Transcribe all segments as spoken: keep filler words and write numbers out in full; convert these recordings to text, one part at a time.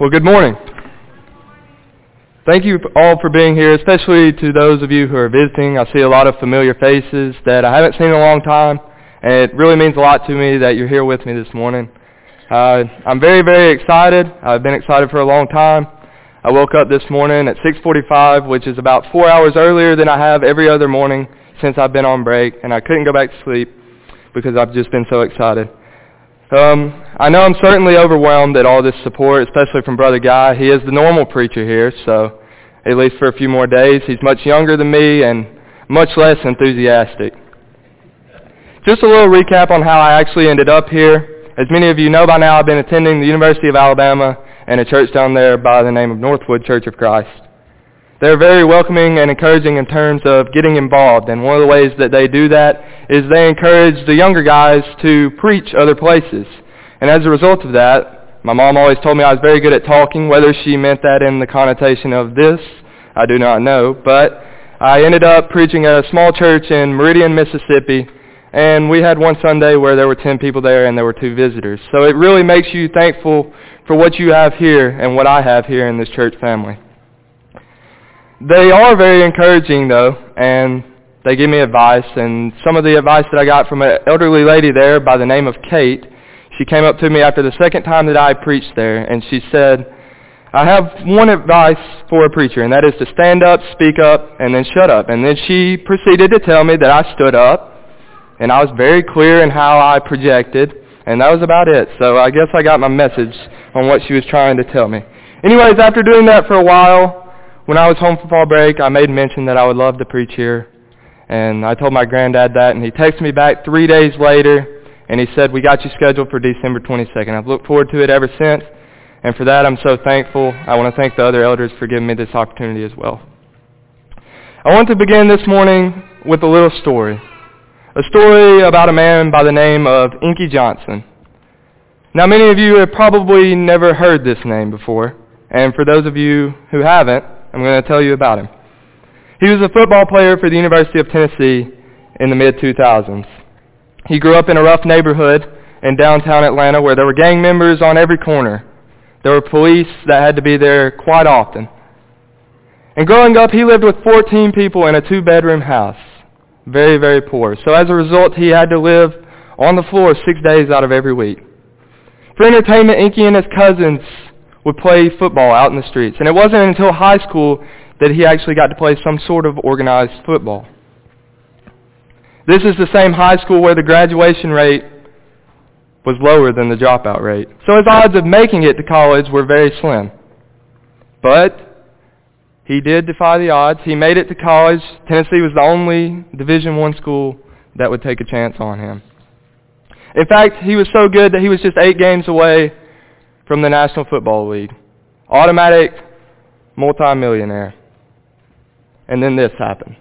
Well, good morning. Thank you all for being here, especially to those of you who are visiting. I see a lot of familiar faces that I haven't seen in a long time, and it really means a lot to me that you're here with me this morning. Uh, I'm very, very excited. I've been excited for a long time. I woke up this morning at six forty-five, which is about four hours earlier than I have every other morning since I've been on break, and I couldn't go back to sleep because I've just been so excited. Um, I know I'm certainly overwhelmed at all this support, especially from Brother Guy. He is the normal preacher here, so at least for a few more days. He's much younger than me and much less enthusiastic. Just a little recap on how I actually ended up here. As many of you know by now, I've been attending the University of Alabama and a church down there by the name of Northwood Church of Christ. They're very welcoming and encouraging in terms of getting involved, and one of the ways that they do that is they encourage the younger guys to preach other places. And as a result of that, my mom always told me I was very good at talking. Whether she meant that in the connotation of this, I do not know. But I ended up preaching at a small church in Meridian, Mississippi, and we had one Sunday where there were ten people there and there were two visitors. So it really makes you thankful for what you have here and what I have here in this church family. They are very encouraging, though, and they give me advice. And some of the advice that I got from an elderly lady there by the name of Kate, she came up to me after the second time that I preached there, and she said, I have one advice for a preacher, and that is to stand up, speak up, and then shut up. And then she proceeded to tell me that I stood up, and I was very clear in how I projected, and that was about it. So I guess I got my message on what she was trying to tell me. Anyways, after doing that for a while, when I was home for fall break, I made mention that I would love to preach here. And I told my granddad that, and he texted me back three days later, and he said, we got you scheduled for December twenty-second. I've looked forward to it ever since, and for that I'm so thankful. I want to thank the other elders for giving me this opportunity as well. I want to begin this morning with a little story. A story about a man by the name of Inky Johnson. Now, many of you have probably never heard this name before, and for those of you who haven't, I'm going to tell you about him. He was a football player for the University of Tennessee in the mid two thousands. He grew up in a rough neighborhood in downtown Atlanta where there were gang members on every corner. There were police that had to be there quite often. And growing up, he lived with fourteen people in a two-bedroom house. Very, very poor. So as a result, he had to live on the floor six days out of every week. For entertainment, Inky and his cousins would play football out in the streets. And it wasn't until high school that he actually got to play some sort of organized football. This is the same high school where the graduation rate was lower than the dropout rate. So his odds of making it to college were very slim. But he did defy the odds. He made it to college. Tennessee was the only Division I school that would take a chance on him. In fact, he was so good that he was just eight games away from the National Football League. Automatic multimillionaire. And then this happened.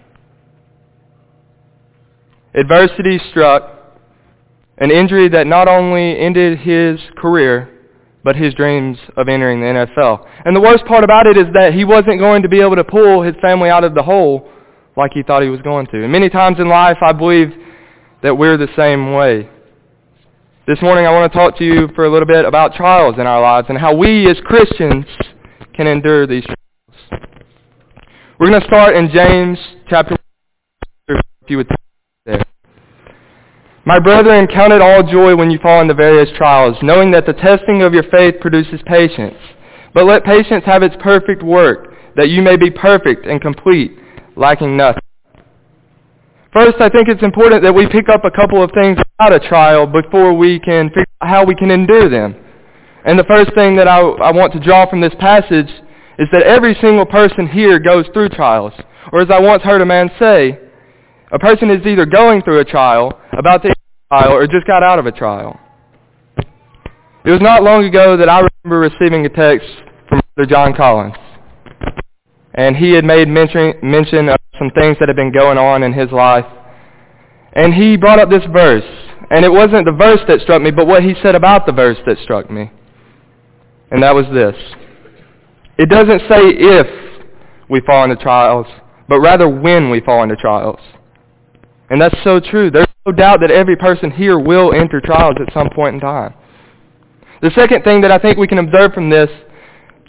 Adversity struck, an injury that not only ended his career, but his dreams of entering the N F L. And the worst part about it is that he wasn't going to be able to pull his family out of the hole like he thought he was going to. And many times in life, I believe that we're the same way. This morning I want to talk to you for a little bit about trials in our lives and how we as Christians can endure these trials. We're going to start in James chapter one, if you would turn there. My brethren, count it all joy when you fall into various trials, knowing that the testing of your faith produces patience. But let patience have its perfect work, that you may be perfect and complete, lacking nothing. First, I think it's important that we pick up a couple of things about a trial before we can figure out how we can endure them. And the first thing that I, I want to draw from this passage is that every single person here goes through trials. Or as I once heard a man say, a person is either going through a trial, about to end a trial, or just got out of a trial. It was not long ago that I remember receiving a text from Brother John Collins. And he had made mention, mention of some things that had been going on in his life. And he brought up this verse. And it wasn't the verse that struck me, but what he said about the verse that struck me. And that was this. It doesn't say if we fall into trials, but rather when we fall into trials. And that's so true. There's no doubt that every person here will enter trials at some point in time. The second thing that I think we can observe from this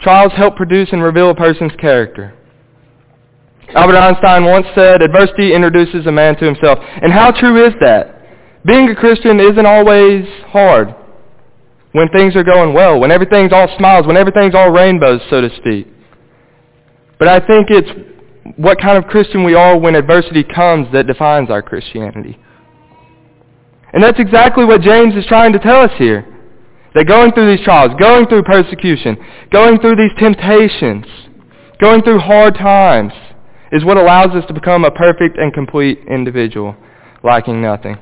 Trials help produce and reveal a person's character. Albert Einstein once said, adversity introduces a man to himself. And how true is that? Being a Christian isn't always hard when things are going well, when everything's all smiles, when everything's all rainbows, so to speak. But I think it's what kind of Christian we are when adversity comes that defines our Christianity. And that's exactly what James is trying to tell us here. That going through these trials, going through persecution, going through these temptations, going through hard times is what allows us to become a perfect and complete individual, lacking nothing.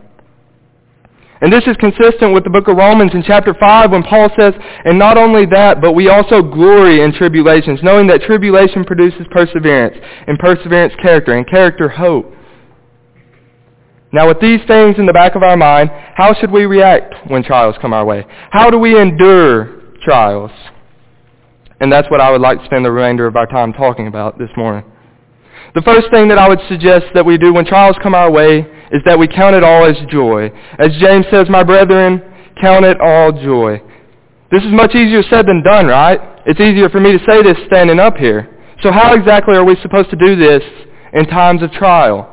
And this is consistent with the book of Romans in chapter five when Paul says, and not only that, but we also glory in tribulations, knowing that tribulation produces perseverance, and perseverance character, and character hope. Now with these things in the back of our mind, how should we react when trials come our way? How do we endure trials? And that's what I would like to spend the remainder of our time talking about this morning. The first thing that I would suggest that we do when trials come our way is that we count it all as joy. As James says, my brethren, count it all joy. This is much easier said than done, right? It's easier for me to say this standing up here. So how exactly are we supposed to do this in times of trial?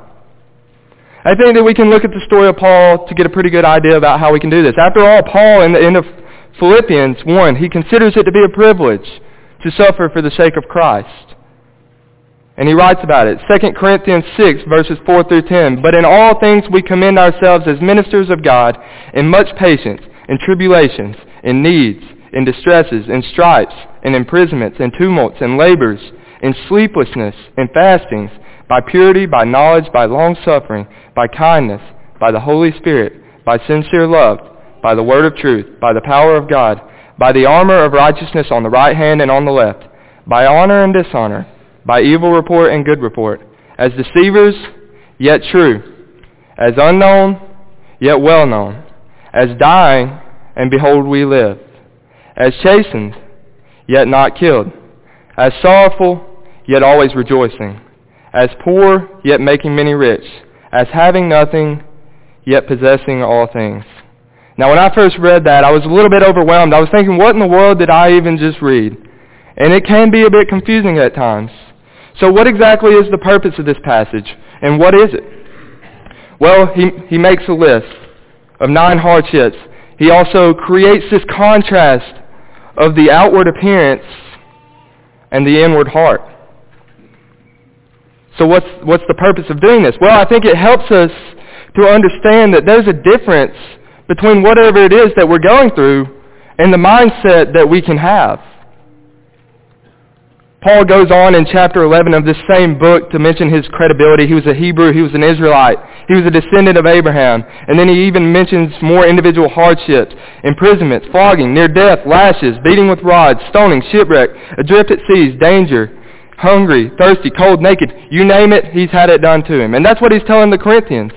I think that we can look at the story of Paul to get a pretty good idea about how we can do this. After all, Paul, in the end of Philippians one, he considers it to be a privilege to suffer for the sake of Christ. And he writes about it. Second Corinthians six, verses four through ten. But in all things we commend ourselves as ministers of God in much patience, in tribulations, in needs, in distresses, in stripes, in imprisonments, in tumults, in labors, in sleeplessness, in fastings, by purity, by knowledge, by long-suffering, by kindness, by the Holy Spirit, by sincere love, by the word of truth, by the power of God, by the armor of righteousness on the right hand and on the left, by honor and dishonor, by evil report and good report, as deceivers, yet true, as unknown, yet well known, as dying, and behold we live, as chastened, yet not killed, as sorrowful, yet always rejoicing, as poor, yet making many rich, as having nothing, yet possessing all things. Now when I first read that, I was a little bit overwhelmed. I was thinking, what in the world did I even just read? And it can be a bit confusing at times. So what exactly is the purpose of this passage, and what is it? Well, he, he makes a list of nine hardships. He also creates this contrast of the outward appearance and the inward heart. So what's, what's the purpose of doing this? Well, I think it helps us to understand that there's a difference between whatever it is that we're going through and the mindset that we can have. Paul goes on in chapter eleven of this same book to mention his credibility. He was a Hebrew. He was an Israelite. He was a descendant of Abraham. And then he even mentions more individual hardships, imprisonments, flogging, near death, lashes, beating with rods, stoning, shipwreck, adrift at seas, danger, hungry, thirsty, cold, naked. You name it, he's had it done to him. And that's what he's telling the Corinthians.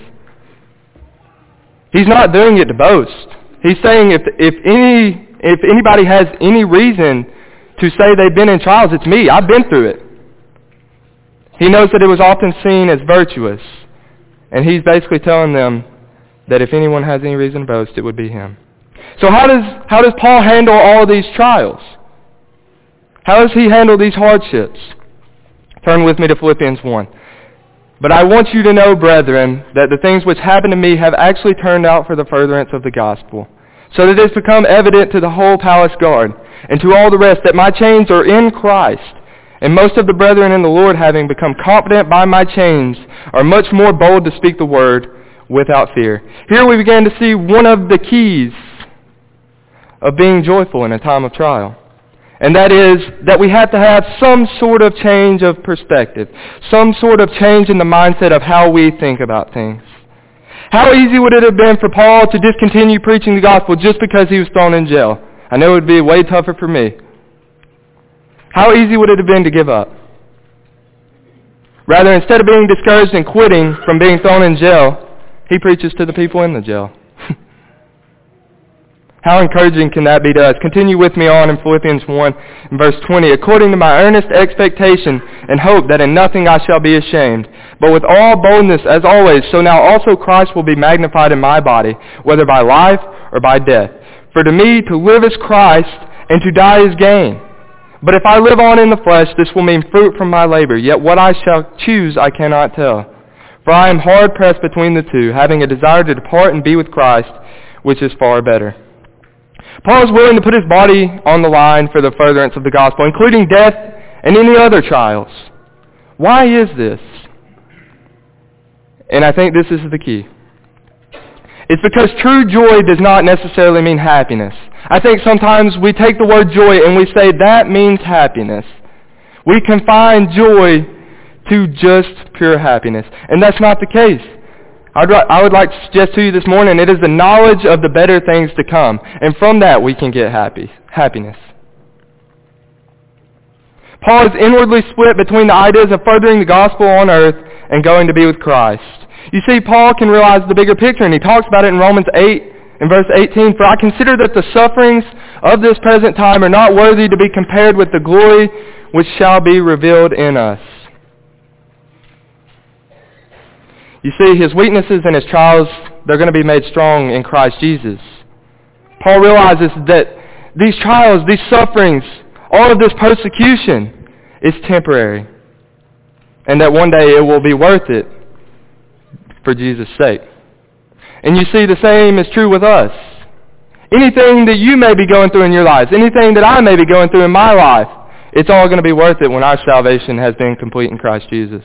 He's not doing it to boast. He's saying if, if, any, if anybody has any reason to say they've been in trials, it's me. I've been through it. He knows that it was often seen as virtuous. And he's basically telling them that if anyone has any reason to boast, it would be him. So how does, how does Paul handle all of these trials? How does he handle these hardships? Turn with me to Philippians one. But I want you to know, brethren, that the things which happened to me have actually turned out for the furtherance of the gospel, so that it has become evident to the whole palace guard, and to all the rest, that my chains are in Christ. And most of the brethren in the Lord, having become confident by my chains, are much more bold to speak the word without fear. Here we begin to see one of the keys of being joyful in a time of trial. And that is that we have to have some sort of change of perspective, some sort of change in the mindset of how we think about things. How easy would it have been for Paul to discontinue preaching the gospel just because he was thrown in jail? I know it would be way tougher for me. How easy would it have been to give up? Rather, instead of being discouraged and quitting from being thrown in jail, he preaches to the people in the jail. How encouraging can that be to us? Continue with me on in Philippians one, in verse twenty. According to my earnest expectation and hope that in nothing I shall be ashamed, but with all boldness as always, so now also Christ will be magnified in my body, whether by life or by death. For to me to live is Christ, and to die is gain. But if I live on in the flesh, this will mean fruit from my labor. Yet what I shall choose I cannot tell. For I am hard pressed between the two, having a desire to depart and be with Christ, which is far better. Paul is willing to put his body on the line for the furtherance of the gospel, including death and any other trials. Why is this? And I think this is the key. It's because true joy does not necessarily mean happiness. I think sometimes we take the word joy and we say that means happiness. We confine joy to just pure happiness. And that's not the case. I would like to suggest to you this morning, it is the knowledge of the better things to come. And from that we can get happy, happiness. Paul is inwardly split between the ideas of furthering the gospel on earth and going to be with Christ. You see, Paul can realize the bigger picture, and he talks about it in Romans eight, in verse eighteen. For I consider that the sufferings of this present time are not worthy to be compared with the glory which shall be revealed in us. You see, his weaknesses and his trials, they're going to be made strong in Christ Jesus. Paul realizes that these trials, these sufferings, all of this persecution is temporary. And that one day it will be worth it for Jesus' sake. And you see, the same is true with us. Anything that you may be going through in your lives, anything that I may be going through in my life, it's all going to be worth it when our salvation has been complete in Christ Jesus.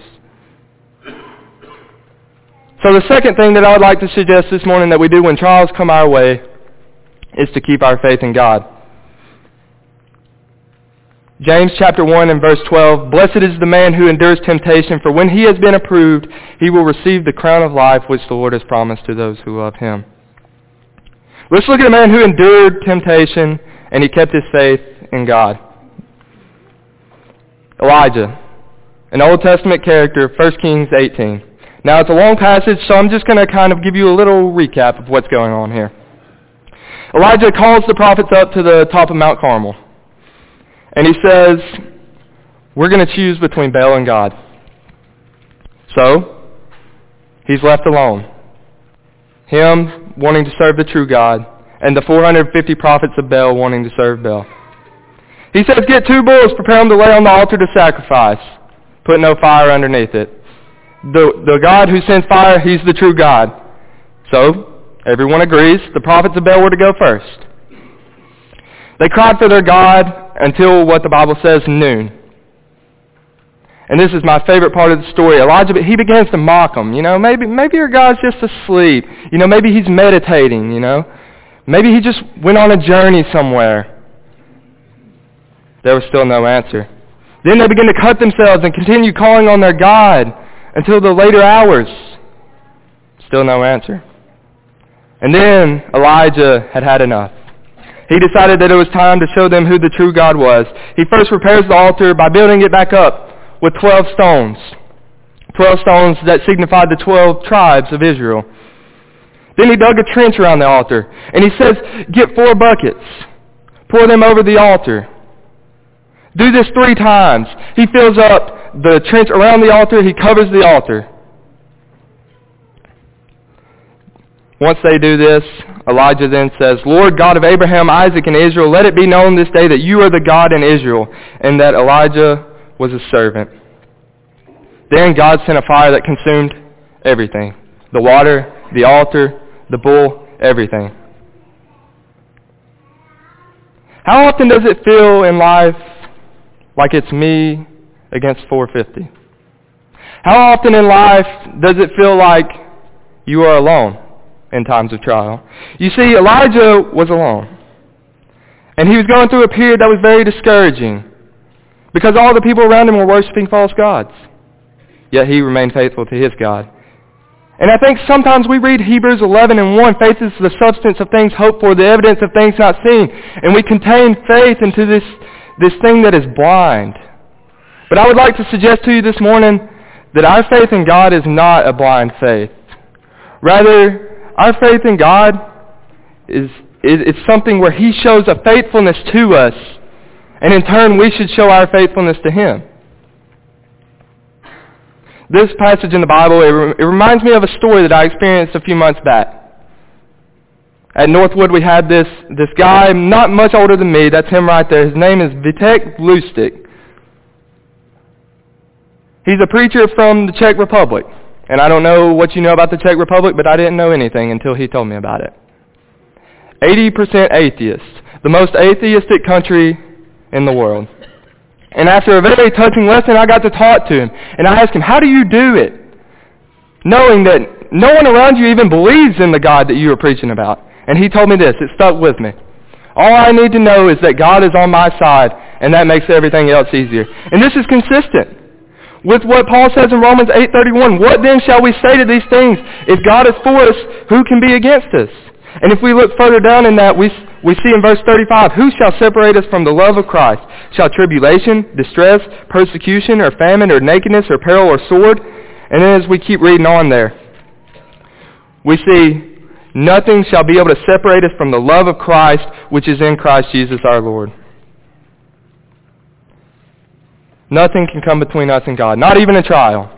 So the second thing that I would like to suggest this morning that we do when trials come our way is to keep our faith in God. James chapter one and verse twelve, Blessed is the man who endures temptation, for when he has been approved, he will receive the crown of life which the Lord has promised to those who love him. Let's look at a man who endured temptation and he kept his faith in God. Elijah, an Old Testament character, First Kings eighteen. Now it's a long passage, so I'm just going to kind of give you a little recap of what's going on here. Elijah calls the prophets up to the top of Mount Carmel. And he says, we're going to choose between Baal and God. So, he's left alone. Him wanting to serve the true God, and the four hundred fifty prophets of Baal wanting to serve Baal. He says, get two bulls, prepare them to lay on the altar to sacrifice. Put no fire underneath it. The, the God who sends fire, he's the true God. So, everyone agrees, the prophets of Baal were to go first. They cried for their God until what the Bible says, noon. And this is my favorite part of the story. Elijah, he begins to mock them. You know, maybe maybe your God's just asleep. You know, maybe he's meditating, you know. Maybe he just went on a journey somewhere. There was still no answer. Then they begin to cut themselves and continue calling on their God until the later hours. Still no answer. And then Elijah had had enough. He decided that it was time to show them who the true God was. He first prepares the altar by building it back up with twelve stones. Twelve stones that signified the twelve tribes of Israel. Then he dug a trench around the altar. And he says, get four buckets. Pour them over the altar. Do this three times. He fills up the trench around the altar. He covers the altar. Once they do this, Elijah then says, Lord God of Abraham, Isaac, and Israel, let it be known this day that you are the God in Israel, and that Elijah was a servant. Then God sent a fire that consumed everything. The water, the altar, the bull, everything. How often does it feel in life like it's me against four fifty? How often in life does it feel like you are alone in times of trial? You see, Elijah was alone. And he was going through a period that was very discouraging because all the people around him were worshiping false gods. Yet he remained faithful to his God. And I think sometimes we read Hebrews eleven and one, faith is the substance of things hoped for, the evidence of things not seen. And we contain faith into this, this thing that is blind. But I would like to suggest to you this morning that our faith in God is not a blind faith. Rather, our faith in God is, is, is something where he shows a faithfulness to us, and in turn we should show our faithfulness to him. This passage in the Bible, it, re- it reminds me of a story that I experienced a few months back. at Northwood we had this, this guy, not much older than me. That's him right there. His name is Vitek Lustig. He's a preacher from the Czech Republic. And I don't know what you know about the Czech Republic, but I didn't know anything until he told me about it. eighty percent atheist. The most atheistic country in the world. And after a very touching lesson, I got to talk to him. And I asked him, how do you do it? Knowing that no one around you even believes in the God that you are preaching about. And he told me this. It stuck with me. All I need to know is that God is on my side, and that makes everything else easier. And this is consistent with what Paul says in Romans eight thirty-one. What then shall we say to these things? If God is for us, who can be against us? And if we look further down in that, we we see in verse thirty-five, who shall separate us from the love of Christ? Shall tribulation, distress, persecution, or famine, or nakedness, or peril, or sword? And then as we keep reading on there, we see, nothing shall be able to separate us from the love of Christ, which is in Christ Jesus our Lord. Nothing can come between us and God, not even a trial,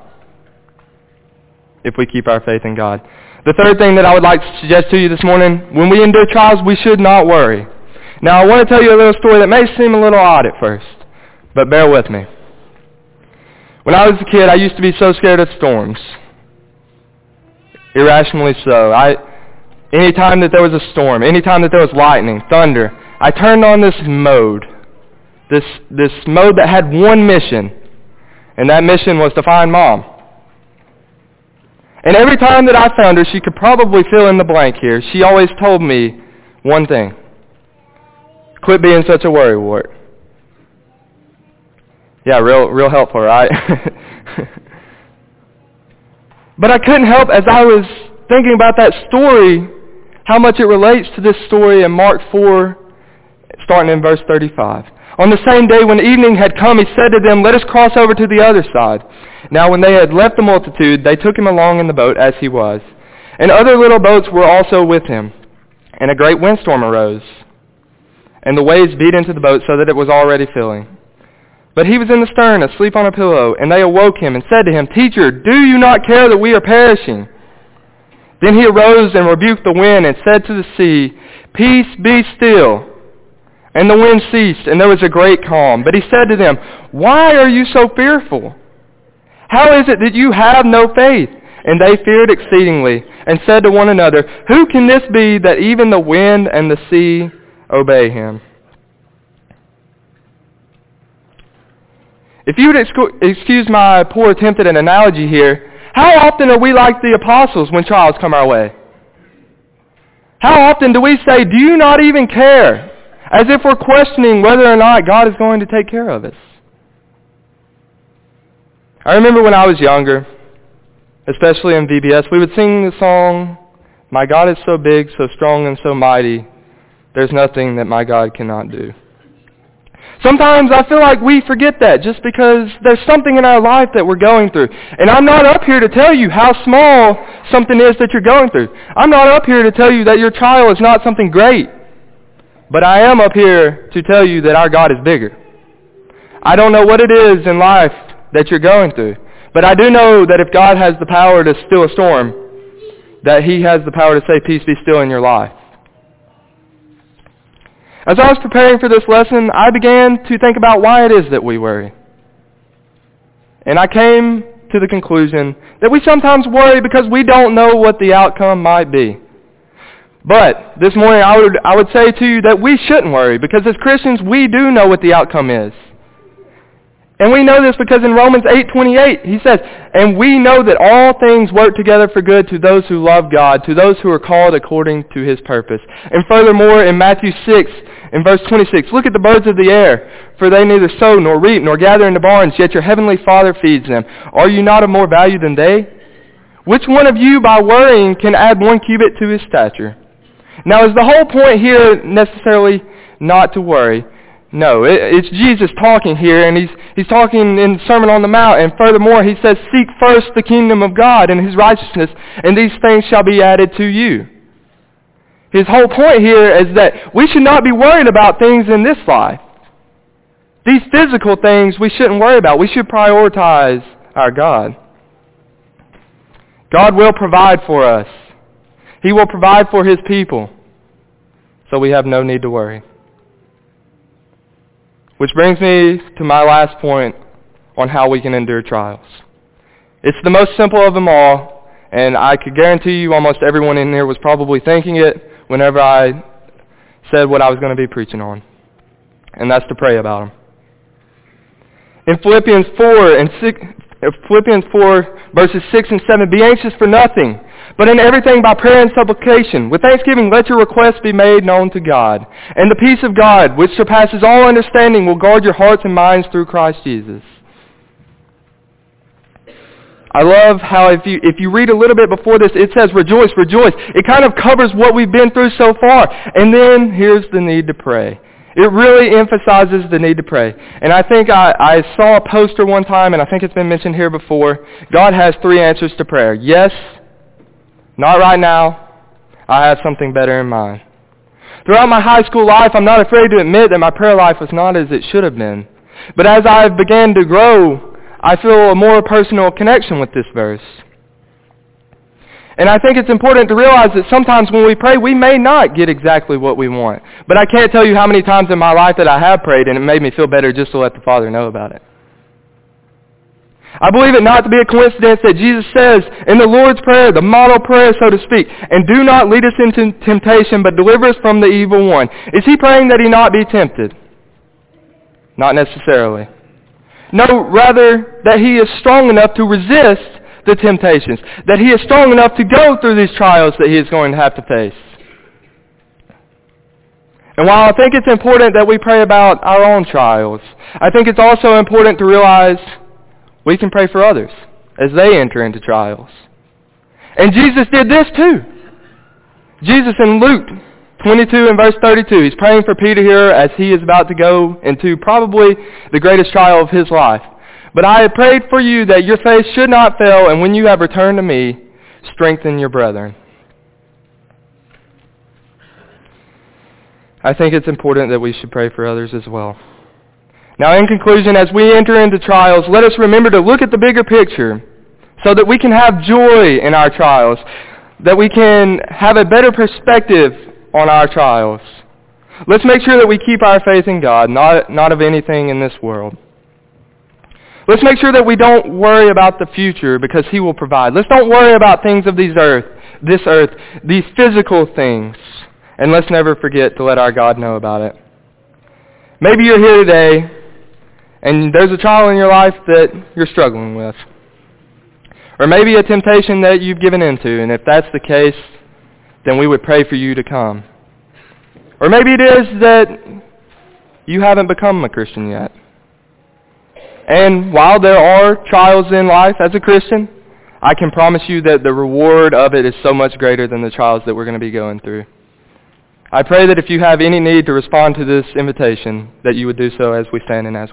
if we keep our faith in God. The third thing that I would like to suggest to you this morning, when we endure trials, we should not worry. Now, I want to tell you a little story that may seem a little odd at first, but bear with me. When I was a kid, I used to be so scared of storms. Irrationally so. I, anytime that there was a storm, anytime that there was lightning, thunder, I turned on this mode. This, this mode that had one mission, and that mission was to find Mom. And every time that I found her, she could probably fill in the blank here. She always told me one thing. Quit being such a worrywart. Yeah, real real helpful, right? But I couldn't help, as I was thinking about that story, how much it relates to this story in Mark four, starting in verse thirty-five. On the same day when evening had come, he said to them, let us cross over to the other side. Now when they had left the multitude, they took him along in the boat as he was. And other little boats were also with him. And a great windstorm arose. And the waves beat into the boat so that it was already filling. But he was in the stern, asleep on a pillow. And they awoke him and said to him, Teacher, do you not care that we are perishing? Then he arose and rebuked the wind and said to the sea, Peace, be still. And the wind ceased, and there was a great calm. But he said to them, Why are you so fearful? How is it that you have no faith? And they feared exceedingly, and said to one another, Who can this be that even the wind and the sea obey him? If you would excu- excuse my poor attempt at an analogy here, how often are we like the apostles when trials come our way? How often do we say, Do you not even care? As if we're questioning whether or not God is going to take care of us. I remember when I was younger, especially in V B S, we would sing the song, My God is so big, so strong, and so mighty, there's nothing that my God cannot do. Sometimes I feel like we forget that just because there's something in our life that we're going through. And I'm not up here to tell you how small something is that you're going through. I'm not up here to tell you that your trial is not something great. But I am up here to tell you that our God is bigger. I don't know what it is in life that you're going through. But I do know that if God has the power to still a storm, that he has the power to say, Peace, be still in your life. As I was preparing for this lesson, I began to think about why it is that we worry. And I came to the conclusion that we sometimes worry because we don't know what the outcome might be. But this morning I would I would say to you that we shouldn't worry, because as Christians we do know what the outcome is. And we know this because in Romans eight twenty-eight he says, And we know that all things work together for good to those who love God, to those who are called according to his purpose. And furthermore in Matthew six, in verse twenty-six, Look at the birds of the air, for they neither sow nor reap nor gather into barns, yet your heavenly Father feeds them. Are you not of more value than they? Which one of you by worrying can add one cubit to his stature? Now, is the whole point here necessarily not to worry? No, it, it's Jesus talking here, and he's he's talking in the Sermon on the Mount, and furthermore, he says, Seek first the kingdom of God and his righteousness, and these things shall be added to you. His whole point here is that we should not be worried about things in this life. These physical things we shouldn't worry about. We should prioritize our God. God will provide for us. He will provide for his people. so we have no need to worry. Which brings me to my last point on how we can endure trials. It's the most simple of them all, and I could guarantee you almost everyone in here was probably thinking it whenever I said what I was going to be preaching on, and that's to pray about them. In Philippians four and six, Philippians four verses six and seven, be anxious for nothing, but in everything by prayer and supplication, with thanksgiving let your requests be made known to God. And the peace of God, which surpasses all understanding, will guard your hearts and minds through Christ Jesus. I love how if you if you read a little bit before this, it says rejoice, rejoice. It kind of covers what we've been through so far. And then here's the need to pray. It really emphasizes the need to pray. And I think I, I saw a poster one time, and I think it's been mentioned here before. God has three answers to prayer. Yes, not right now, I have something better in mind. Throughout my high school life, I'm not afraid to admit that my prayer life was not as it should have been. But as I've began to grow, I feel a more personal connection with this verse. And I think it's important to realize that sometimes when we pray, we may not get exactly what we want. But I can't tell you how many times in my life that I have prayed, and it made me feel better just to let the Father know about it. I believe it not to be a coincidence that Jesus says in the Lord's Prayer, the model prayer, so to speak, and do not lead us into temptation, but deliver us from the evil one. Is he praying that he not be tempted? Not necessarily. No, rather that he is strong enough to resist the temptations, that he is strong enough to go through these trials that he is going to have to face. And while I think it's important that we pray about our own trials, I think it's also important to realize we can pray for others as they enter into trials. And Jesus did this too. Jesus in Luke twenty-two and verse thirty-two, he's praying for Peter here as he is about to go into probably the greatest trial of his life. But I have prayed for you that your faith should not fail, and when you have returned to me, strengthen your brethren. I think it's important that we should pray for others as well. Now, in conclusion, as we enter into trials, let us remember to look at the bigger picture so that we can have joy in our trials, that we can have a better perspective on our trials. Let's make sure that we keep our faith in God, not, not of anything in this world. Let's make sure that we don't worry about the future because he will provide. Let's don't worry about things of these earth, this earth, these physical things. And let's never forget to let our God know about it. Maybe you're here today and there's a trial in your life that you're struggling with. Or maybe a temptation that you've given into. And if that's the case, then we would pray for you to come. Or maybe it is that you haven't become a Christian yet. And while there are trials in life as a Christian, I can promise you that the reward of it is so much greater than the trials that we're going to be going through. I pray that if you have any need to respond to this invitation, that you would do so as we stand and as